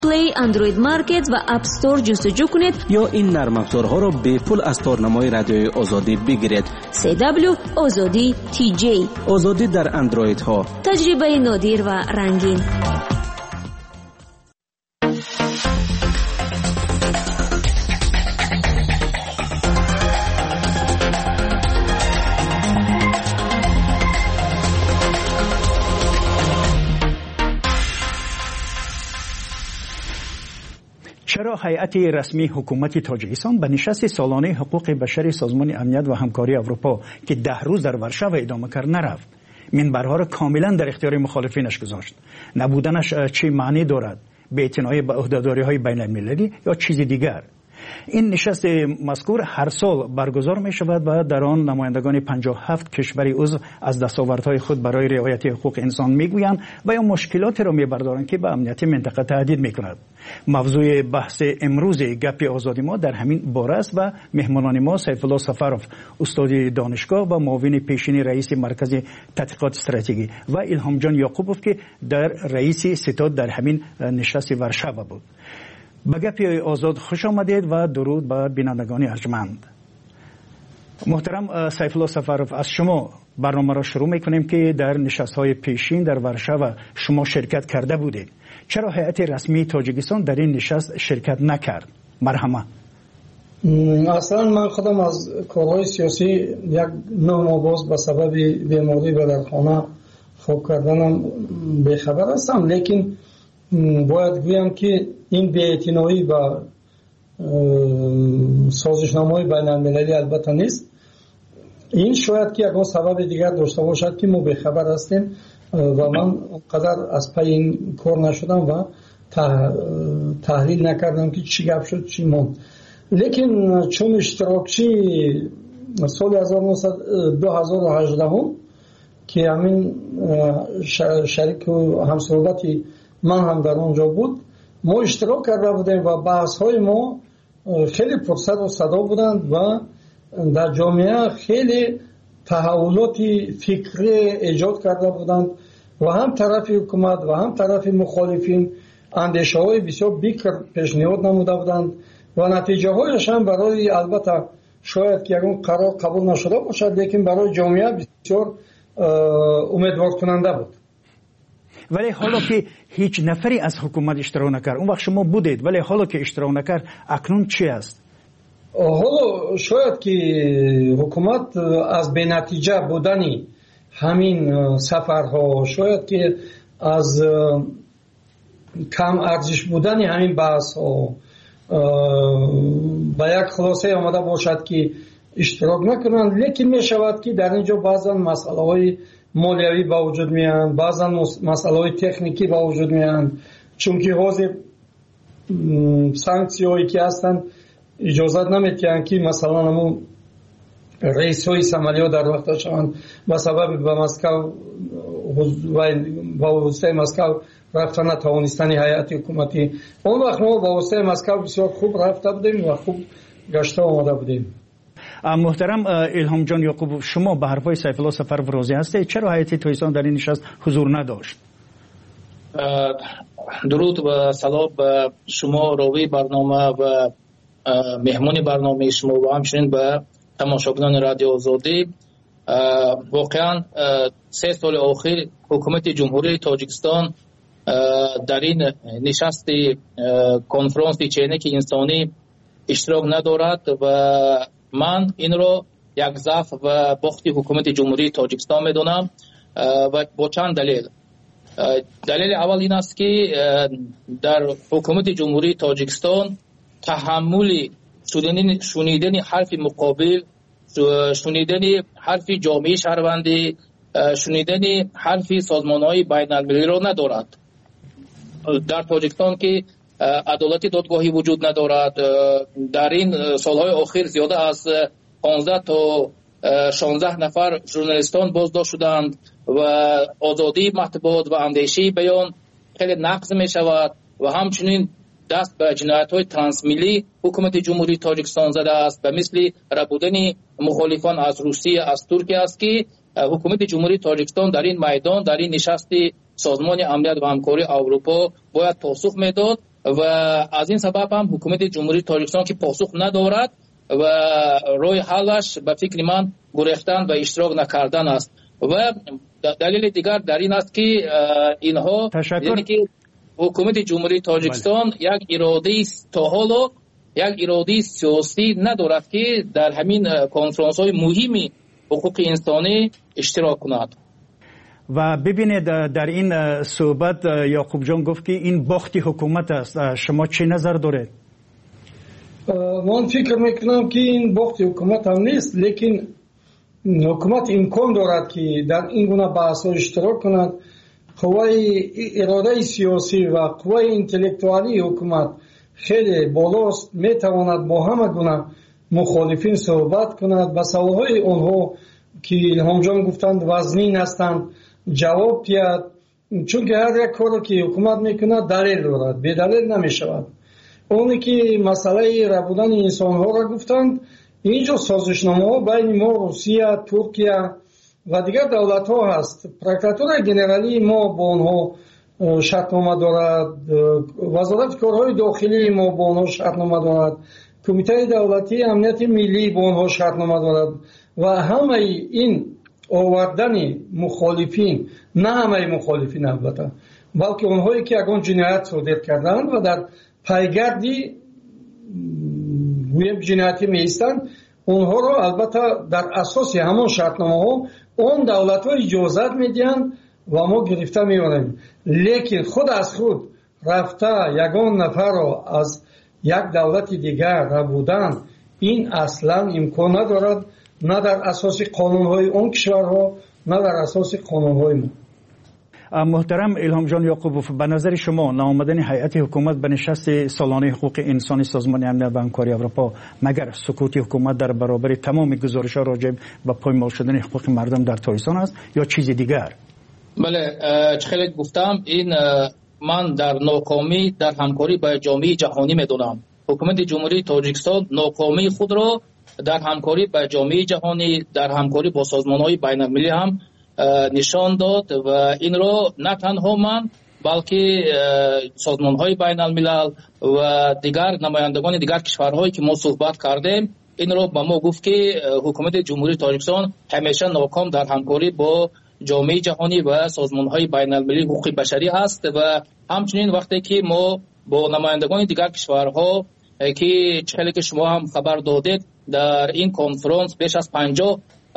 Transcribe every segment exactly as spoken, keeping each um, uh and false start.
پلی اندروید مارکت و اپ استور جستجو کنید یا این نرم افزارها را به پول از تارنمای رادیوی آزادی بگیرید. سی دبلیو آزادی تی جی، آزادی در اندروید ها، تجربه نادر و رنگین. چرا هیئت رسمی حکومت تاجیکستان به نشست سالانه حقوق بشر سازمان امنیت و همکاری اروپا که ده روز در ورشو ادامه کرد نرفت؟ منبرها را کاملا در اختیار مخالفینش گذاشت. نبودنش چه معنی دارد؟ بی‌اعتنایی به عهده‌داری‌های بین المللی یا چیز دیگر؟ این نشست مذکور هر سال برگزار می شود و در آن نمایندگان پنجاه و هفت کشور عضو از دستاوردهای خود برای رعایت حقوق انسان میگویند و یا مشکلاتی را میبردارند که به امنیت منطقه تهدید میکند. موضوع بحث امروز گپ آزادی ما در همین باره است و مهمانان ما سیف الله سفروف، استاد دانشگاه و معاون پیشین رئیس مرکز تحقیقات استراتژی، و الهام جان یعقوبوف که در رئیس ستاد در همین نشست ورشو بود. به گپ آزاد خوش آمدید و درود به بینندگان ارجمند. محترم سیف الله سفروف، از شما برنامه را شروع میکنیم که در نشست‌های پیشین در ورشو شما شرکت کرده بودید. چرا هیئت رسمی تاجیکستان در این نشست شرکت نکرد؟ مرحمه. اصلا من خودم از کارهای سیاسی یک نه ماه باز به سبب بیماری و در خانه خواب کردنم بیخبر هستم، لیکن باید گویم که این بی‌اعتنایی و سازشنامه‌های بین المللی البته نیست. این شاید که یکان سبب دیگر داشته باشد که ما بیخبر هستیم و من قدر از پی این کار نشدم و تحلیل نکردم که چی گپ شد چی موند. لیکن چون اشتراکچی سال دو هزار و هجده که همین شریک و همصحبتی من هم در اونجا بود، ما اشتراک کرده بودیم و بحث های ما خیلی پرسد و صدا بودند و در جامعه خیلی تحولات فکری ایجاد کرده بودند و هم طرف حکومت و هم طرف مخالفین اندیشه های بسیار بیکر پیشنهاد نموده بودند و نتیجه هایش هم برای البته شاید که یکون قرار قبول نشده باشد، لیکن برای جامعه بسیار امیدوار کننده بود. ولی حالا که هیچ نفری از حکومت اشتراک نکرد، اون وقت شما بودید، ولی حالا که اشتراک نکرد اکنون چی است؟ حالا شاید که حکومت از بی نتیجه بودنی همین سفرها، شاید که از کم ارزش بودنی همین بحث ها به یک خلاصه آمده باشد که اشتراک نکنند، لیکن می شود که در اینجا بعضا مسئله های مالیوی با وجود میان، بعضا مسئله های تکنیکی با وجود میان، چون که حوض سانکسی هایی که هستند اجازت نمیتیند که مثلا همون رئیس های سمالی ها در وقت شوند به سبب به مسکو با واسطه مسکو رفتن نتوانستن هیئت حکومتی. اون وقت ما با واسطه مسکو بسیار خوب رفته بودیم و خوب گشته آمده بودیم. محترم الهام جان یعقوب، شما به حرفای سیف الله سفروف راضی هستید؟ چرا هیئت تاجیکستان در این نشست حضور نداشت؟ درود و سلام به شما راوی برنامه و مهمون برنامه شما و همچنین به تماشاگران رادیو آزادی. واقعا سه سال اخیر حکومت جمهوری تاجیکستان در این نشست کنفرانس چینک انسانی اشتراک ندارد و من این رو یک ضعف و باخت حکومت جمهوری تاجیکستان میدونم و با چند دلیل. دلیل اول این است که در حکومت جمهوری تاجیکستان تحمل شنیدن حرف مقابل، شنیدن حرف جامعه شهروندی، شنیدن حرف سازمان‌های بین المللی را ندارد. در تاجیکستان که عدالت دادگاهی وجود ندارد، در این سالهای اخیر زیاده از پانزده تا شانزده نفر ژورنالیستان بازداشت شدند و آزادی مطبوعات و اندیشه بیان خیلی نقض می شود و همچنین دست به جنایت‌های ترانسمیلی حکومت جمهوری تاجیکستان زده است و مثل ربودن مخالفان از روسیه، از ترکیه است که حکومت جمهوری تاجیکستان در این میدان، در این نشست سازمان امنیت و همکاری اروپا باید پاسخ میداد و از این سبب هم حکومت جمهوری تاجیکستان که پاسخ ندارد و روی حلش به فکر من گریختن و اشتراک نکردن است. و دلیل دیگر در این است که اینها یعنی که حکومت جمهوری تاجیکستان بله. یک اراده تا حالا یک اراده سیاسی ندارد که در همین کنفرانس های مهمی حقوق انسانی اشتراک کند. و ببینید در این صحبت یعقوب جان گفت که این باخت حکومت است. شما چه نظر دارید؟ من فکر میکنم که این باخت حکومت هم نیست، لیکن حکومت امکان دارد که در این گونه بحث ها اشتراک کند. قوای اراده سیاسی و قوای انتلکتوالی حکومت خیلی بالاست، میتواند با همه گونه مخالفین صحبت کند، به سوالهای آنها که الهام جان گفتند وزنین هستند جواب دهد، چون که هر یک کاری که حکومت میکند دلیل دارد، بی دلیل نمیشود. اونی که مسئله ربودن انسان ها را گفتند، اینجا سازشنامه ها بین ما روسیه، ترکیه و دیگر دولت ها هست. پروکراتور جنرالی ما با آنها شرطنامه دارد، وزارت کارهای داخلی ما با آنها شرطنامه دارد، کمیته دولتی امنیت ملی با آنها شرطنامه دارد و همه این آوردن مخالفین، نه همه مخالفین البته، بلکه اونهایی که اگون جنایت صادر کردند و در پیگردی گویم جنایتی میستند، اونها رو البته در اساس همون شرطنامه ها اون دولت ها اجازت میدین و ما گرفته میاریم. لیکن خود از خود رفته یگان نفر رو از یک دولت دیگر ربودن، این اصلا امکان ندارد، نه در اساس قانون های اون کشورها نه در اساس قانون های ما. محترم الهام جان یعقوبوف، به نظر شما ناآمدن هیئت حکومت به نشست سالانه حقوق انسانی سازمان امنیت و همکاری اروپا مگر سکوت حکومت در برابر تمام گزارش‌ها راجع به پایمال شدن حقوق مردم در تاجیکستان است یا چیز دیگر؟ بله، خیلی گفتم این من در ناکامی در همکاری با جامعه جهانی میدونم. حکومت جمهوری تاجیکستان ناکامی خود را در همکاری با جامعه جهانی، در همکاری با سازمان‌های بین‌المللی هم نشان داد و این را نه تنها من بلکه سازمان‌های بین‌الملل و دیگر نمایندگان دیگر کشورهایی که ما صحبت کردیم این را به ما گفت که حکومت جمهوری تاجیکستان همیشه ناکام در همکاری با جامعه جهانی و سازمان‌های بین‌المللی حقوق بشری است و همچنین وقتی که ما با نمایندگان دیگر کشورها که چهلی که شما هم خبر دادید در این کنفرانس بیش از پنجاه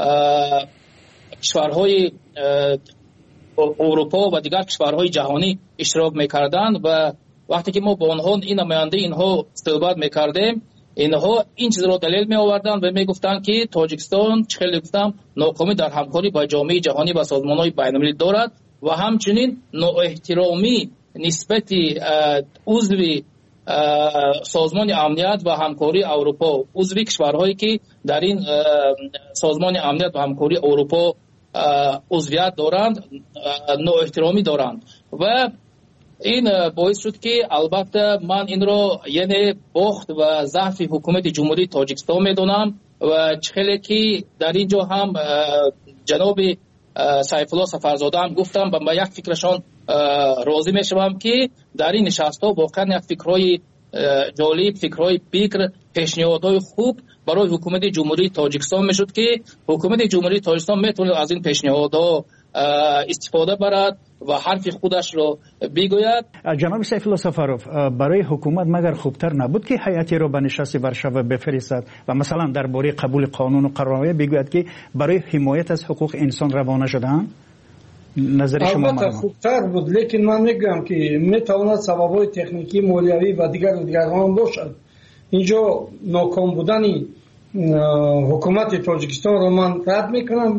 کشورهای اروپا و دیگر کشورهای جهانی اشتراک میکردند و وقتی که ما با آنها این نماینده اینها صحبت میکردیم، اینها این چیز را دلیل می آوردند و میگفتند که تاجیکستان چخیلی گفتم ناکامی در همکاری با جامعه جهانی و سازمان‌های بین‌المللی دارد و همچنین نااحترامی نسبت عضو سازمان امنیت و همکاری اروپا، عضو کشورهایی که در این سازمان امنیت و همکاری اروپا عضویت دارند نااحترامی دارند و این باعث شد که البته من این را یعنی باخت و ضعف حکومت جمهوری تاجیکستان میدونم و چخیلی که در اینجا هم جناب سیف الله سفرزاده هم گفتم و با یک فکرشان راضی میشوم که در این نشست ها واقعا یک فکرهای جالب، فکرهای بکر، پیشنهادهای خوب برای حکومت جمهوری تاجیکستان میشد که حکومت جمهوری تاجیکستان میتونه از این پیشنهادها استفاده برد و حرف خودش رو بگوید. جناب سیف الله سفروف، برای حکومت مگر خوبتر نبود که هیئتی را به نشست ورشوا بفرستد و مثلا درباره قبول قانون و قرارنامه بگوید که برای حمایت از حقوق انسان روانه شدن؟ نظر شما؟ البته خوبتر بود، لیکن من میگم که میتواند سبب‌های تکنیکی، مالیوی و دیگر و دیگر هم باشد. اینجا ناکام بودن حکومت تاجیکستان را من رد میکنم،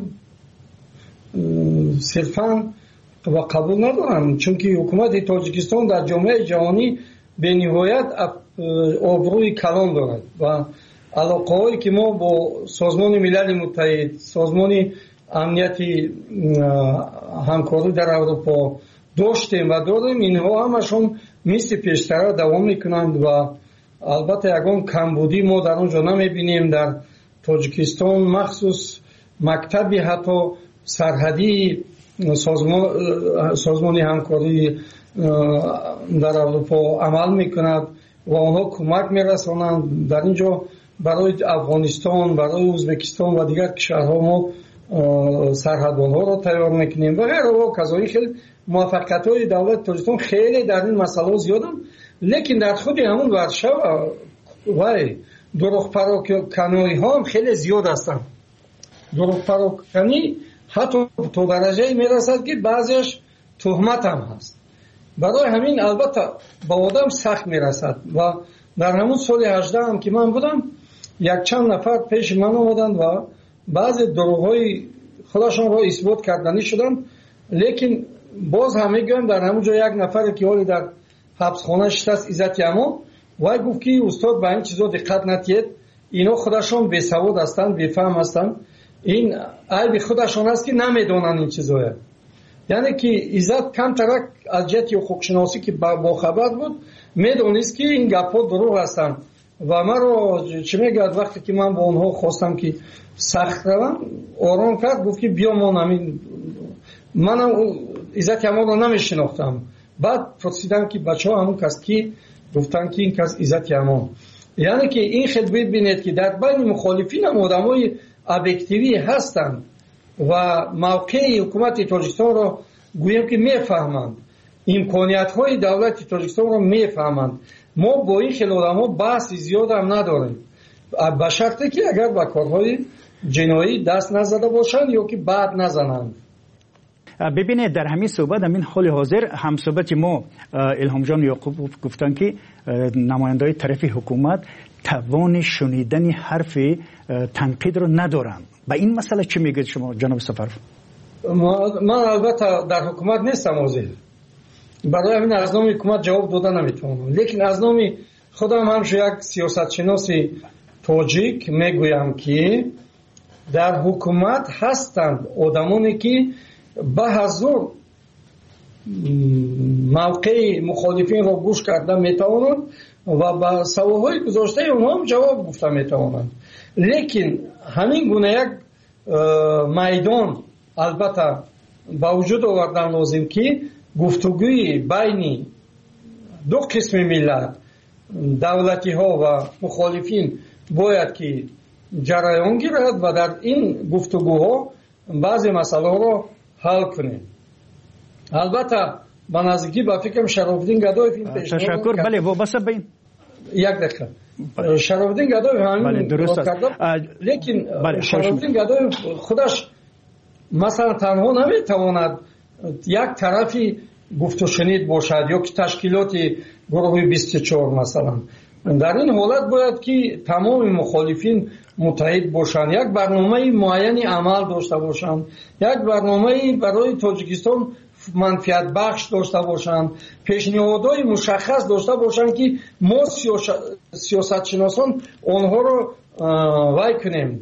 صرفاً و قبول ندارم، چون که حکومت تاجیکستان در جامعه جهانی به نهایت آبروی کلان دارد و علاقه هایی که ما با سازمان ملل متحد، سازمان امنیتی همکاری در اروپا داشتیم و داریم، اینها همشون مثل پیشتر دوام میکنند و البته یکان کمبودی ما در اونجا نمیبینیم. در تاجیکستان مخصوص مکتبی حتی سرحدی سازمان سازمان همکاری در اروپا عمل میکند و آنها کمک میرسانند. در اینجا برای افغانستان، برای ازبکستان و دیگر کشورها ما سرحدبان‌ها را تیار میکنیم و غیره و کذالک. خیلی موفقیت‌های دولت تاجیکستان خیلی در این مسئله زیادن، لیکن در خود همون ورشو و دروغ پراکنی ها هم خیلی زیاد هستند. دروغ پراکنی حتی تو درجه میرسد که بعضیش تهمت هم هست. برای همین البته با آدم سخت میرسد و در همون سال هجده هم که من بودم یک چند نفر پیش من آمدند و بعضی دروغ‌های خودشان را اثبات کردنی شدن، لیکن باز هم میگم در همون جا یک نفر که حالی در حبسخانه شده است عزت یما وای گفت که استاد به این چیزا دقت نتید، اینا خودشان بی سواد هستند، بی فهم هستند، این عیب خودشان است که نمیدونن این چیزا. یعنی که عزت کم ترک از جهت حقوق شناسی که با خبر بود میدونست که این گپا دروغ هستند و من رو چه میگه وقتی که من با اونها خواستم که سخت روم آرام کرد، گفت که بیا ما همین منم عزت یما رو نمیشناختم. بعد پرسیدم که بچه ها همون کس کی؟ گفتن که این کس عزت یما. یعنی که این خیلی ببینید که در بین مخالفین هم آدم های ابیکتیوی هستند و موقع حکومت تاجیکستان را گویم که میفهمند، امکانیت های دولت تاجیکستان را میفهمند. ما با این خیلی آدم ها بحث زیاد هم نداریم، به شرطی که اگر به کارهای جنایی دست نزده باشند یا که بعد نزنند. ببینید در همین صحبت همین حال حاضر هم صحبت ما الهام جان یعقوب گفتن که نماینده‌های طرف حکومت توان شنیدن حرف تنقید رو ندارن. با این مسئله چی میگید شما جناب سفر؟ من البته در حکومت نیستم حاضر، برای همین از نام حکومت جواب دادن نمیتونم، لیکن از نام خودم هم یک سیاست شناسی تاجیک میگویم که در حکومت هستند آدمانی که به حضور موقع مخالفین را گوش کرده میتوانند و به سوالهای گذاشته اونها هم جواب گفته میتوانند. لیکن همین گونه یک میدان البته با وجود آوردن لازم که گفتگوی بین دو قسم ملت، دولتی ها و مخالفین باید که جریان گیرد و در این گفتگوها بعضی مسئله را حل کنیم. البته با نزدیکی با فکرم شرافالدین گدایف این پیشنهاد تشکر. بله وابسته به این یک دقیقه شرافالدین گدایف همین درست کرد، لیکن شرافالدین گدایف خودش مثلا تنها نمیتواند یک طرفی گفت و شنید باشد یا که تشکیلات گروه بیست و چهار مثلا. در این حالت باید که تمام مخالفین متحد باشند، یک برنامه معینی عمل داشته باشند، یک برنامه برای تاجیکستان منفعت بخش داشته باشند، پیشنهادهای مشخص داشته باشند که ما سیاست شناسان آنها رو وای کنیم،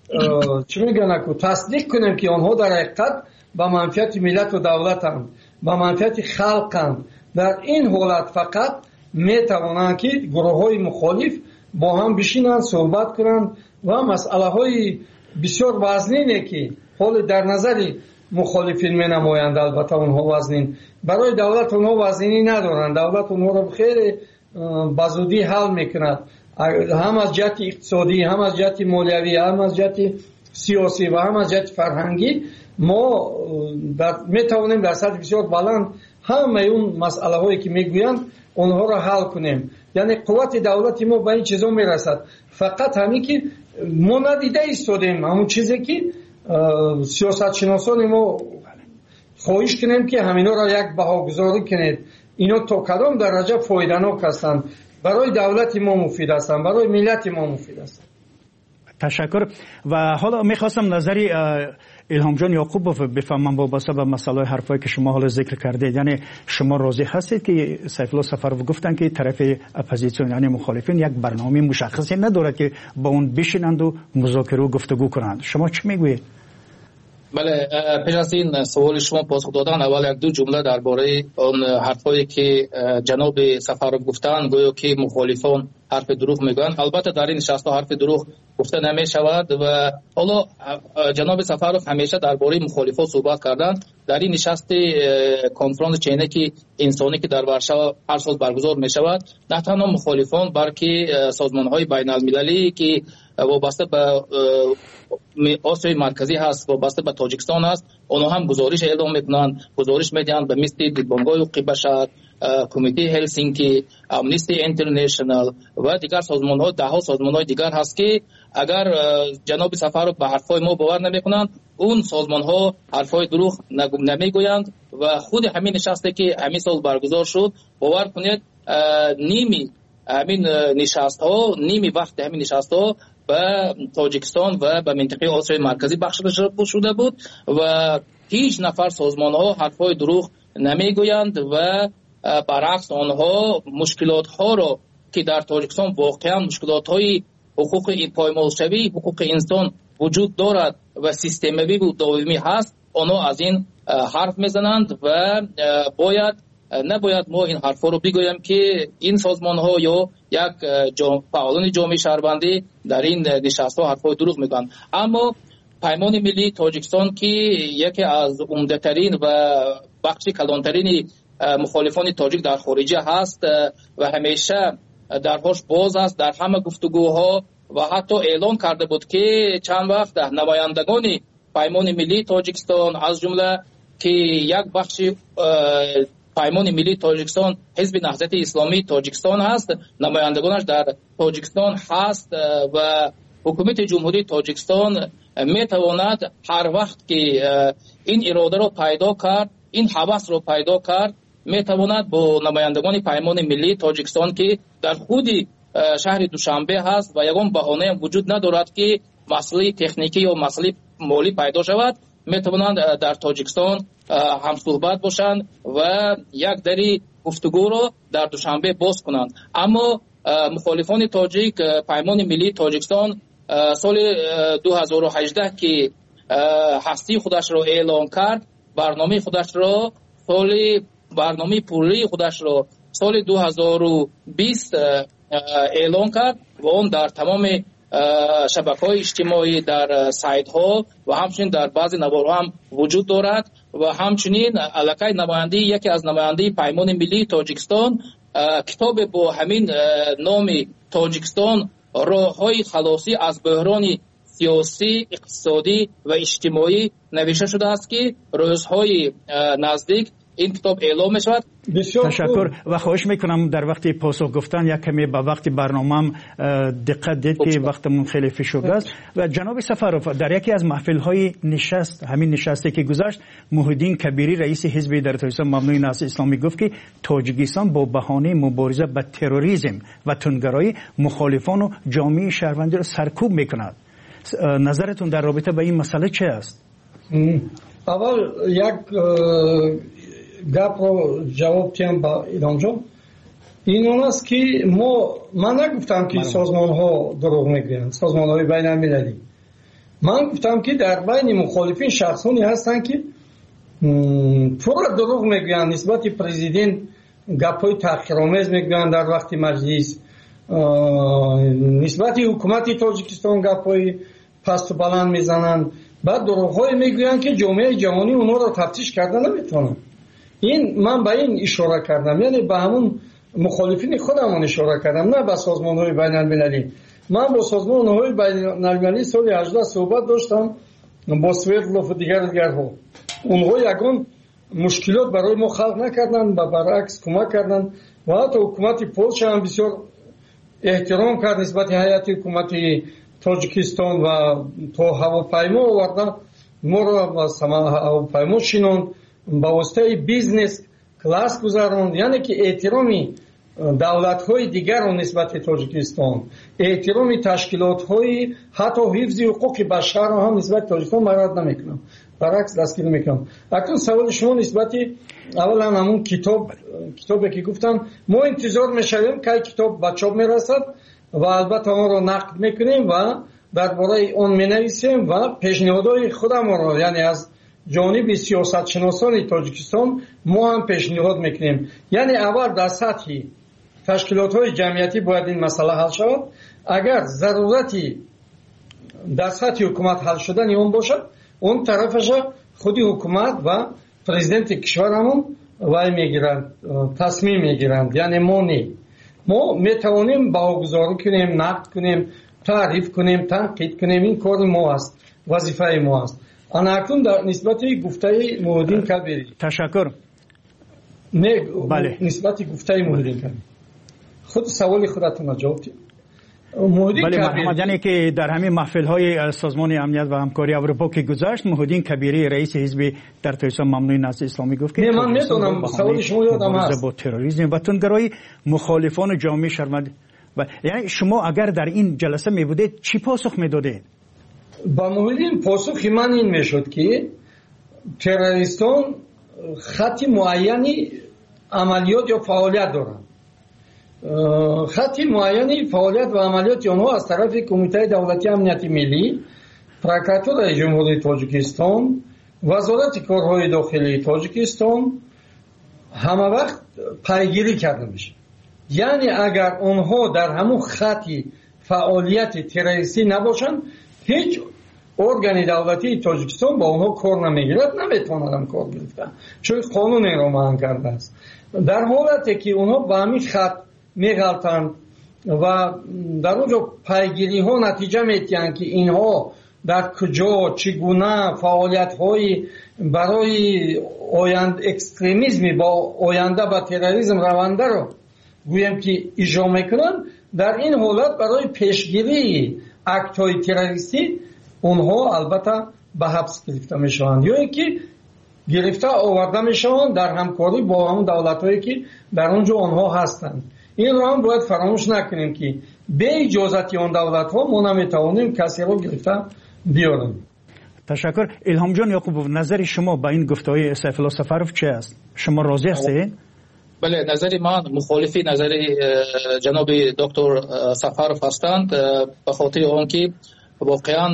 چی میگن که تصدیق کنیم که آنها در حقیقت به منفعت ملت و دولتند، به منفعت خلقند. در این حالت فقط میتوانند که گروه های مخالف با هم بشینند صحبت کنند و مسئله های بسیار وزنینه که حال در نظر مخالفین می نمایند، البته اونها وزنین، برای دولت اونها وزنی ندارند، دولت اونها رو خیلی بزودی حل میکند، هم از جهت اقتصادی، هم از جهت مالیوی، هم از جهت سیاسی و هم از جهت فرهنگی. ما می توانیم در سطح بسیار بلند همه اون مسئله هایی که میگویند اونها را حل کنیم. یعنی قوت دولتی ما به این چیزا میرسد، فقط همین که ما ندیده ایستادیم همون چیزی که سیاست شناسان ما خواهش کنیم که همینا را یک بهاگذاری کنید، اینا تا کدام درجه فایده‌ناک هستند، برای دولت ما مفید هستند، برای ملت ما مفید هستند. تشکر. و حالا میخواستم نظری الهام جان یعقوب بفهمم وابسته به مسئله حرفایی که شما حالا ذکر کردید. یعنی شما راضی هستید که سیف الله سفرو گفتن که طرف اپوزیسیون یعنی مخالفین یک برنامه مشخصی ندارد که با اون بشینند و مذاکره و گفتگو کنند، شما چی میگویید؟ بله، پیش از این سوال شما پاسخ دادن اول یک دو جمله درباره اون حرفایی که جناب سفرو گفتن گویا که مخالفان حرف دروغ میگن. البته در این نشست حرف دروغ گفته نمی شود و حالا جناب سفرو همیشه درباره مخالفان صحبت کردن در این نشست کنفرانس چینکی انسانی که در وارشاوا هر سال برگزار می شود، نه تنها مخالفان بلکه سازمان های بین المللی که وابسته به آسیای مرکزی هست، وابسته به تاجیکستان هست، اونها هم گزارش اعلام میکنند، گزارش میدهند به مثل دیدبانگاه حقوق بشر، کمیته هلسینکی، امنیستی اینترنشنال و دیگر سازمان ها، ده ها سازمان های دیگر هست که اگر جناب سفارت به حرفای ما باور نمیکنند، اون سازمان ها حرفای دروغ نمیگویند و خود همین نشستی که همین سال برگزار شد، باور کنید نیمی همین نشست ها نیمی وقت همین نشست ها به تاجیکستان و به منطقه آسیای مرکزی بخشیده شده بود و هیچ نفر سازمان ها حرفای دروغ نمیگویند و برعکس آنها مشکلات ها را که در تاجیکستان واقعا مشکلات های حقوق پایمالشوی حقوق انسان وجود دارد و سیستمی و دائمی هست، آنها از این حرف میزنند و باید نباید ما این حرفا رو بگویم که این سازمان ها یا یک فعالان جامعه شهروندی در این نشست ها حرفای دروغ میگن. اما پیمان ملی تاجیکستان که یکی از عمده ترین و بخش کلانترین مخالفان تاجیک در خارجه هست و همیشه درهاش باز است در همه گفتگوها و حتی اعلان کرده بود که چند وقت نمایندگان پیمان ملی تاجیکستان از جمله که یک بخش پیمان ملی تاجیکستان حزب نهضت اسلامی تاجیکستان هست، نمایندگانش در تاجیکستان هست و حکومت جمهوری تاجیکستان میتواند هر وقت که این اراده رو پیدا کرد، این هوس رو پیدا کرد، میتواند با نمایندگان پیمان ملی تاجیکستان که در خود شهر دوشنبه هست و یگان بهانه هم وجود ندارد که مسئله تکنیکی یا مسئله مالی پیدا شود، میتوانند در تاجیکستان هم صحبت باشند و یک دری گفتگو رو در دوشنبه باز کنند. اما مخالفان تاجیک پیمان ملی تاجیکستان سال دو هزار و هجده که هستی خودش رو اعلام کرد، برنامه خودش رو سال برنامه پولی خودش رو سال دو هزار و بیست اعلام کرد و اون در تمام شبکه‌های اجتماعی، در سایت ها و همچنین در بعضی نوارها هم وجود دارد و همچنین علاقه نماینده یکی از نماینده پیمان ملی تاجیکستان کتاب با همین نام تاجیکستان راه‌های خلاصی از بحران سیاسی، اقتصادی و اجتماعی نوشته شده است که روزهای نزدیک این کتاب اعلام می شود. تشکر و خواهش میکنم در وقت پاسخ گفتن یک کمی به وقت برنامه‌ام دقت دید که وقتمون خیلی فشرده است. و جناب سفاروف در یکی از محفل‌های نشست، همین نشستی که گذشت، محیدین کبیری رئیس حزب در تاجیکستان مبنای نهضت اسلامی گفت که تاجیکستان با بهانه مبارزه با تروریسم و تندگرایی مخالفان و جامعه شهروندی را سرکوب میکند. نظرتون در رابطه با این مسئله چه است؟ اول یک گپ رو جواب تیم با ایران جان، این اون است که ما من نگفتم که سازمان ها دروغ میگویند، سازمان های بین المللی. من گفتم که در بین مخالفین شخصانی هستند که پر دروغ میگویند، نسبت پرزیدنت گپ‌های تحقیرآمیز میگویند در وقت مجلس، نسبت حکومت تاجیکستان گپ‌های پست و بلند میزنند، بعد دروغ‌های میگویند که جامعه جهانی اونها رو تفتیش کردن نمیتونه. این من به این اشاره کردم، یعنی به همون مخالفین خودمون اشاره کردم، نه به سازمان‌های بین المللی. من با سازمان‌های بین المللی سال هجده صحبت داشتم، با سویرلوف و دیگر دیگرها. اونها یگان مشکلات برای ما خلق نکردن و برعکس کمک کردن و حتی حکومت پولشا هم بسیار احترام کرد نسبت هیئت حکومت تاجیکستان و تا هواپیما آوردن ما رو و هواپیما شینون با واسطه بیزنس کلاس گذاروند، یعنی که احترامی دولت‌های دیگر رو نسبت تاجیکستان، احترامی تشکیلات‌های حتی حفظ حقوق بشر رو هم نسبت تاجیکستان مراد نمیکنم، برعکس دستگیر میکنم. اکنون سوال شما نسبت اولا همون کتاب کتابی که گفتم، ما انتظار میشویم که کتاب به چاپ میرسد و البته آن رو نقد میکنیم و درباره اون مینویسیم و پیشنهادهای خودمون رو، یعنی از جانب سیاست شناسان تاجیکستان ما هم پیشنهاد میکنیم. یعنی اول در سطح تشکیلات‌های جمعیتی باید این مسئله حل شود. اگر ضرورتی در سطح حکومت حل شدن اون باشد، اون طرفش خودی حکومت و президент кишварамон вай мегиранд, тасмим мегиранд, яъне мо не. мо метавонем баҳогузорӣ кунем, нақд кунем, таъриф кунем, танқид кунем. ин кори мо аст, вазифаи мо аст. анакун дар нисбати гуфтаи Муҳиддин Кабирӣ. ташаккур. не нисбати гуфтаи Муҳиддин Кабирӣ худ саволи худатон ҷавоб дед. بله محمد یعنی که در همین محفل های سازمان امنیت و همکاری اروپا که گذشت موحدین کبیری رئیس حزب در تاجیکستان ممنوع نهضت اسلامی گفت که نه من میدونم سوال شما یادم هست با تروریسم و تندگرایی مخالفان جامعه شهروندی و یعنی شما اگر در این جلسه می بودید چی پاسخ میدادید؟ با موحدین پاسخ من این میشد که تروریستان خط معینی عملیات یا فعالیت دارند. خط معینی فعالیت و عملیات آنها از طرف کمیته دولتی امنیت ملی، پروکراتورای جمهوری تاجیکستان، وزارت کارهای داخلی تاجیکستان همه وقت پیگیری کرده میشه. یعنی اگر آنها در همون خط فعالیت تروریستی نباشند هیچ ارگان دولتی تاجیکستان با آنها کار نمیگیرد، نمیتونند کار گرفتن، چون قانون را معنی کرده است. در حالتی که آنها با همین خط میغلطند و در اونجا پیگیری ها نتیجه میتیند که اینها در کجا چگونه فعالیت های برای آیند اکستریمیزمی با آینده با تروریسم رونده رو گویم که اجرا میکنند، در این حالت برای پیشگیری اکت های تروریستی اونها البته به حبس گرفته میشوند یا اینکه گرفته آورده میشوند در همکاری با همون دولت هایی که در اونجا آنها هستند. این رو هم باید فراموش نکنیم که به اجازت آن دولت ها ما نمیتوانیم کسی رو گرفته بیاریم. تشکر. الهام جان یعقوبوف، نظر شما با این گفته‌های سیف الله سفروف چه است؟ شما راضی هستید؟ بله، نظر من مخالفی نظر جناب دکتر سفروف هستند، به خاطر آنکه واقعا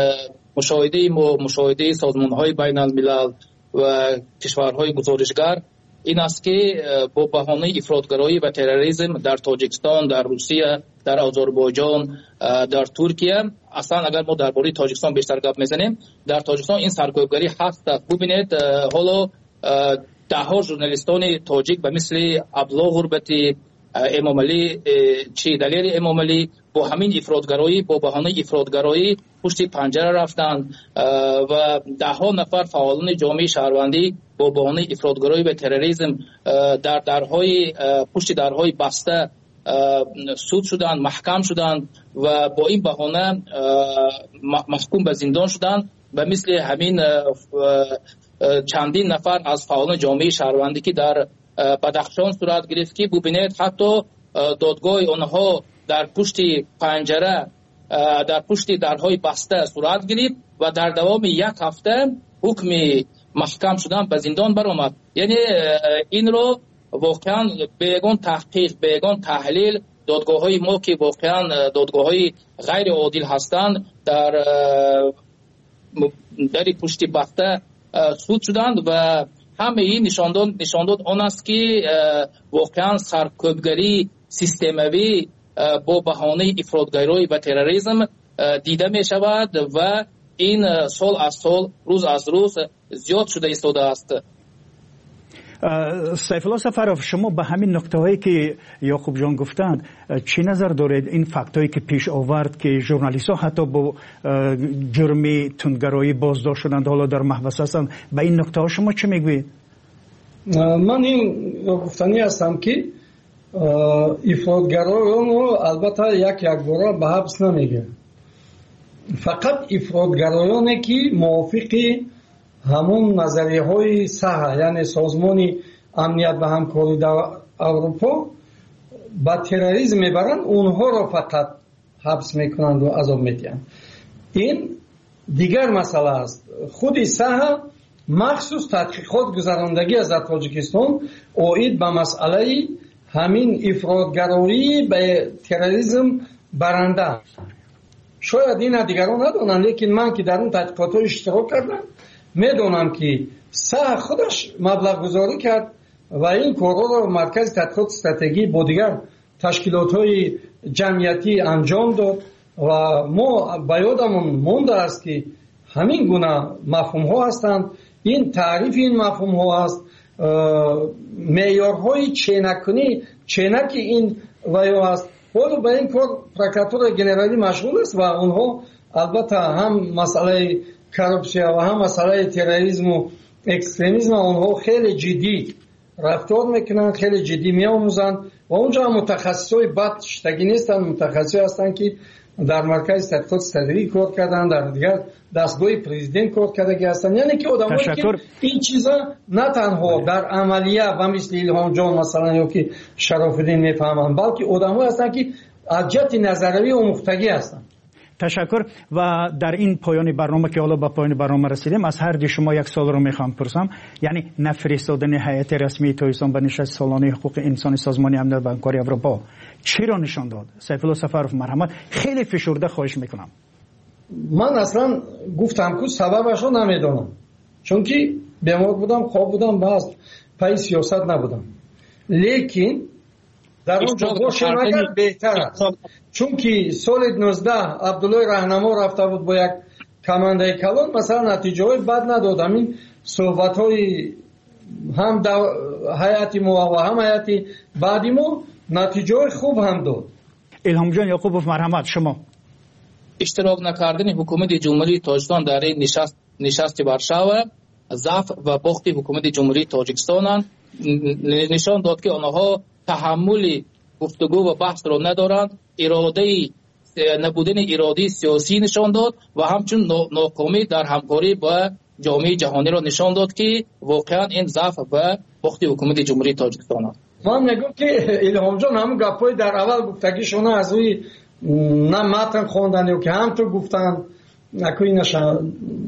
مشاهده ما مشاهده سازمان‌های بین الملل و کشورهای گزارشگر این است که با بهانه افراطگرایی و تروریسم در تاجیکستان، در روسیه، در آذربایجان، در ترکیه، اصلا اگر ما درباره تاجیکستان بیشتر گپ میزنیم، در تاجیکستان این سرکوبگری هست. ببینید حالا ده ها ژورنالیستان تاجیک به مثل عبدالله غربتی، امام علی چی دلیر امام علی با همین افراطگرایی، با بهانه افراطگرایی پشت پنجره رفتند و ده ها نفر فعالان جامعه شهروندی با بهانه افراطگرایی و تروریسم در درهای پشت درهای بسته سود شدند، محکم شدند و با این بهانه محکوم به زندان شدند. و مثل همین چندین نفر از فعالان جامعه شهروندی که در بدخشان صورت گرفت که ببینید حتی دادگاه آنها در پشت پنجره در پشت درهای بسته صورت گرفت و در دوام یک هفته حکم محکم شدن به زندان برآمد. یعنی این رو واقعا بیگان تحقیق، بیگان تحلیل دادگاه های ما که واقعا دادگاه های غیر عادل هستند در در پشت بسته سود شدند و همه این نشانداد نشانداد آن است که واقعا سرکوبگری سیستموی با بهانه افراطگرایی و تروریسم دیده می شود و این سال از سال روز از روز زیاد شده ایستاده است. سیف الله سفروف، شما به همین نکته هایی که یعقوب جان گفتند چی نظر دارید؟ این فکت هایی که پیش آورد که ژورنالیست ها حتی با جرم تندگرایی بازداشت شدند، حالا در محبس هستند، به این نکته ها شما چی میگویید؟ من این گفتنی هستم که افراطگرایان رو البته یک یک بار به حبس نمیگه، فقط افراطگرایانی که موافق همون نظریه های صحه یعنی سازمان امنیت و همکاری در اروپا با تروریسم میبرند اونها را فقط حبس میکنند و عذاب میدهند. این دیگر مسئله است. خود صحه مخصوص تحقیقات گذراندگی از تاجیکستان اوید به مسئله همین افراطگرایی به تروریسم برنده. شاید این دیگران ندانند، لیکن من که در اون تحقیقات اشتراک کردم میدونم که صح خودش مبلغ گذاری کرد و این کارها را مرکز تحقیقات استراتژی با دیگر تشکیلات های جمعیتی انجام داد و ما به یادمون مونده است که همین گونه مفهوم ها هستند این تعریف این مفهوم ها است. معیارهای چینکنی چینک این ویو است. ولی به این کار پروکراتور گنرالی مشغول است و اونها البته هم مسئله کارپسیا و هم مسئله تروریسم و اکستریمیسم اونها خیلی جدی رفتار میکنن، خیلی جدی میآموزند و اونجا متخصصای بد شتگی نیستن، متخصصی هستند که در مرکز تحقیقات استراتژی کار کردن، در دیگر دستگاه پرزیدنت کار کرده هستند. یعنی که آدمایی که این چیزا نه تنها در عملیه و مثل الهام جان مثلا یا که شرافالدین میفهمن، بلکه آدمایی هستند که از جهت نظریه و مختگی هستند. تشکر. و در این پایان برنامه که حالا به پایان برنامه رسیدیم، از هر دی شما یک سوال رو میخوام پرسم. یعنی نفرستادن هیئت رسمی تاجیکستان به نشست سالانه حقوق انسانی سازمان امنیت و همکاری اروپا چی را نشان داد؟ سیف الله سفرов مرحمت، خیلی فشرده خواهش میکنم. من اصلا گفتم که سببش رو نمیدونم، چون که بیمار بودم، خواب بودم، باز پای سیاست نبودم. لیکن در اونجا باشم اگر بهتر است، چون که سال نوزده عبدالله رهنما رفته بود با یک کمانده کلان، مثلا نتیجه های بد ندادم. این صحبت های هم حیاتی ما و هم حیاتی بعدی ما نتیجه های خوب هم داد. الهام جان یعقوبوف مرحمت، شما اشتراک نکردن حکومت جمهوری تاجیکستان در این نشست نشست وارشاوا ضعف و باخت حکومت جمهوری تاجیکستان نشان داد که آنها تحمل گفتگو و بحث را ندارند. اراده نبودن اراده سیاسی نشان داد و همچنین ناکامی در همکاری با جامعه جهانی را نشان داد که واقعا این ضعف و باخت حکومت جمهوری تاجیکستان است. من میگم که الهام جان همون گپای در اول گفتگیشون از روی نه متن خواندن یا که هم تو گفتن نکوی نشان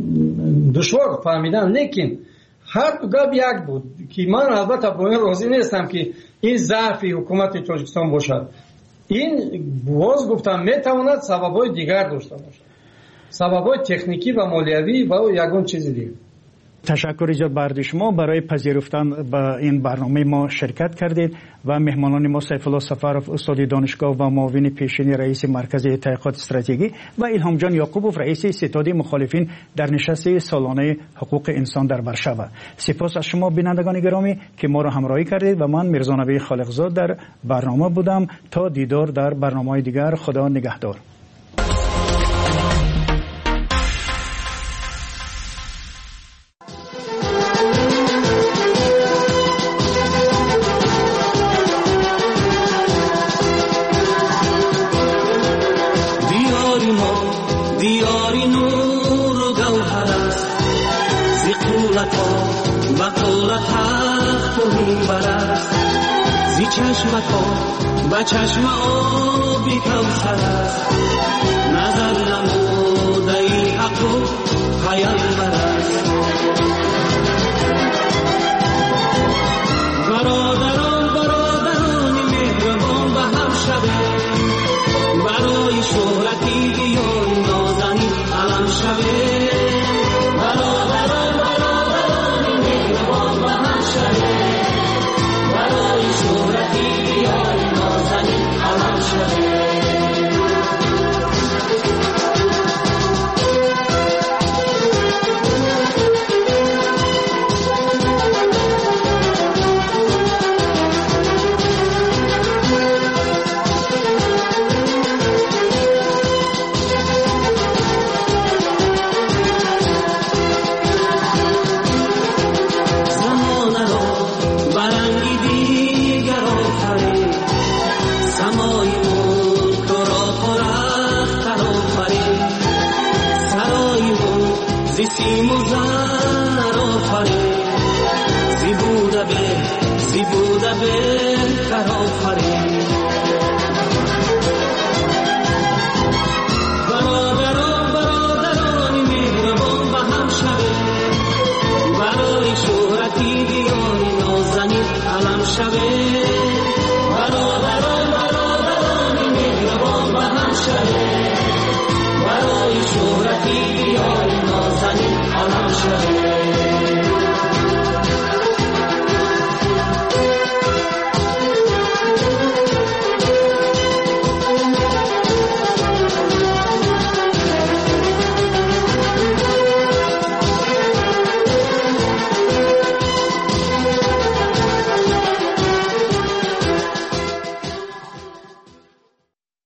دشوار فهمیدن، لیکن هر دو گپ یک بود که من البته با این راضی نیستم که این ضعف حکومت تاجیکستان باشد. این باز گفتم میتواند سبب‌های دیگر داشته باشد، سبب‌های تکنیکی و مالیوی و یگان چیز دیگر. تشکر ایجاد برای شما برای پذیرفتن به این برنامه ما شرکت کردید و مهمانان ما سیف الله سفرов استاد دانشگاه و معاون پیشین رئیس مرکز تحقیقات استراتژی و الهام جان یعقوبوف رئیس ستاد مخالفین در نشست سالانه حقوق انسان در وارشاوا. سپاس از شما بینندگان گرامی که ما را همراهی کردید و من میرزا نبی خالقزاد در برنامه بودم. تا دیدار در برنامه‌های دیگر، خدا نگهدار. با چشم آبی کوثر است، نظر نموده ای حق و پیامبر است. برادران برادران مهربان به هم شوید، برای شهرتی بیان نازنین علم شوید. برادران برادران مهربان به هم شوید، برای شهرتی بیان نازنین علم شوید. سیم و زر آفرین، زی بوده به زی بوده بهتر آفرین. برادران برادران مهربان به هم شوید، برای شهرتی بیان نازنین علم شوید. برادران برادران مهربان به هم شوید، برای شهرتی بیان